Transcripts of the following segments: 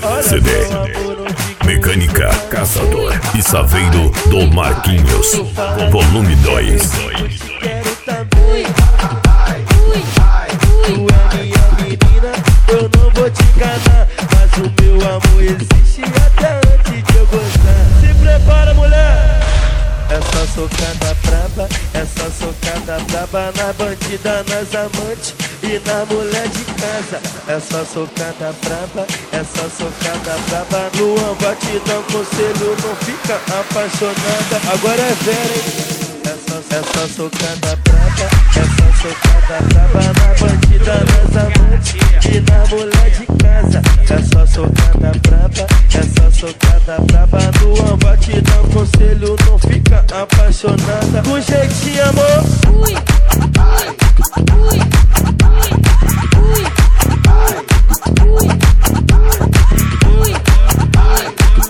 CD Mecânica Caçador e Saveiro do Marquinhos, volume 2. Tu é minha menina, eu não vou te enganar, mas o meu amor existe até antes de eu gostar. Se prepara, mulher! É só socada braba, é só socada braba na bandida, nas amantes e na mulher de casa. É só socada braba, é só socada braba no batidão, conselho, não fica apaixonada. Agora é vera, hein? É só socada braba, é só socada braba na bandida, nas amantes e na mulher de casa. É só socada braba, é só socada braba no batidão, conselho, não fica apaixonada. Com jeitinho, amor. Ui, ai, ui, ai, ui, ai, ui, ui, ai,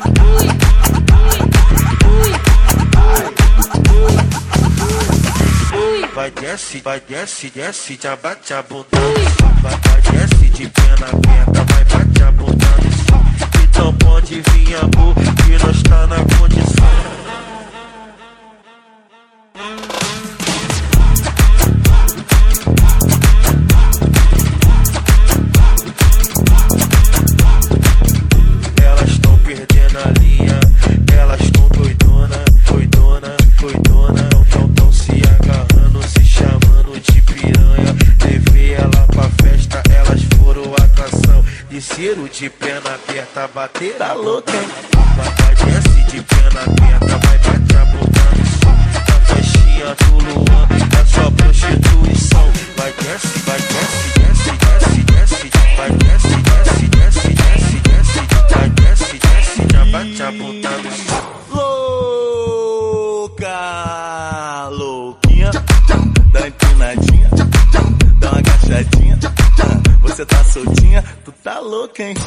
ui. Vai desce, desce, já bate a bunda. Vai desce de pena aberta, vai bate a bunda. Então pode vir, amor, que nós tá na condição. Elas tão perdendo a linha, elas tão doidona, doidona, doidona. Tão se agarrando, se chamando de piranha. Levei ela pra festa, elas foram atração. Desceram de perna aberta, bater a louca, hein? Vai desce de perna aberta, vai bater a bunda no som. Na festinha do Luan, é só prostituição. Vai desce, desce, desce, desce. Vai desce, desce, desce, desce, desce. Vai desce, desce, já bate a bunda no som. Louca, louquinha, dá uma empinadinha, dá uma agachadinha. Você tá soltinha, tu tá louca, hein?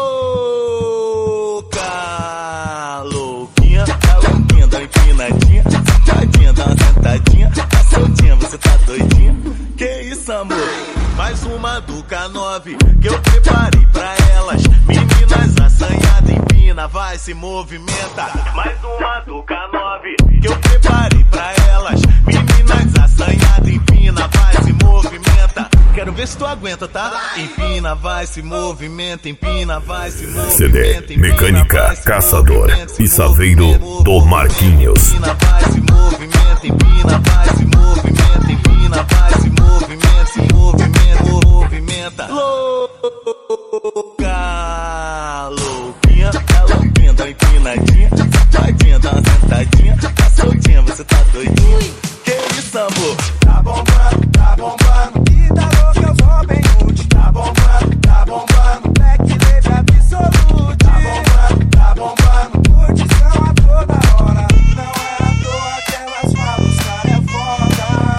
Louca, louquinha, tá louquinha, dá uma empinadinha, safadinha, dá uma sentadinha. Tá soltinha, você tá doidinha? Que isso, amor? Mais uma do K9 que eu preparei pra elas. Meninas assanhadas, empina, vai, se movimenta. Mais uma do K9 que eu preparei pra elas. Meninas assanhadas, empina, vai, se movimenta. Quero ver se tu aguenta, tá? Empina, vai, se movimenta, empina, vai, se movimenta. CD Mecânica Caçador e Saveiro do Marquinhos. Empina, vai, se movimenta, empina, vai, se movimenta, empina, vai, se movimenta, se movimenta, movimenta. Louca, louquinha, tá louquinha, dá uma empinadinha, safadinha, dá uma sentadinha. Tá soltinha, você tá doidinha? Que isso, amor? Tá bombando, vida louca, eu sou bem nude. Tá bombando, black leve absolute. Tá bombando, curtição a toda hora. Não é à toa que elas falam, os cara é foda.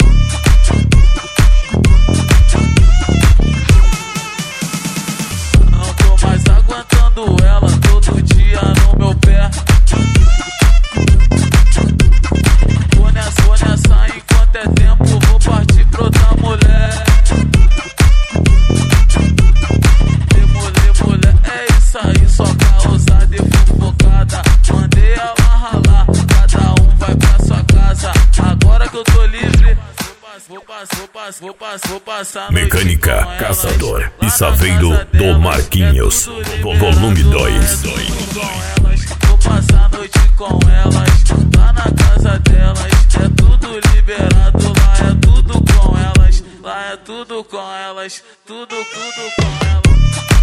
Não tô mais aguentando ela todo dia no meu pé. Vou nessa enquanto é tempo, vou partir pra outra mulher. Mulher, é isso aí, só causada e fofocada. Mandei ela ralar, cada um vai pra sua casa. Agora que eu tô livre, vou passar Mecânica Caçador e Saveiro do Marquinhos, volume 2. Vou passar a noite com elas, lá na casa delas. É tudo liberado, lá é tudo com elas. Lá é tudo com elas, tudo com elas.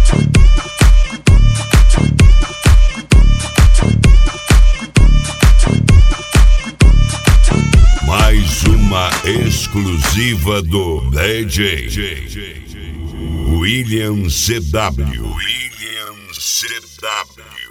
Mais uma exclusiva do DJ William CW.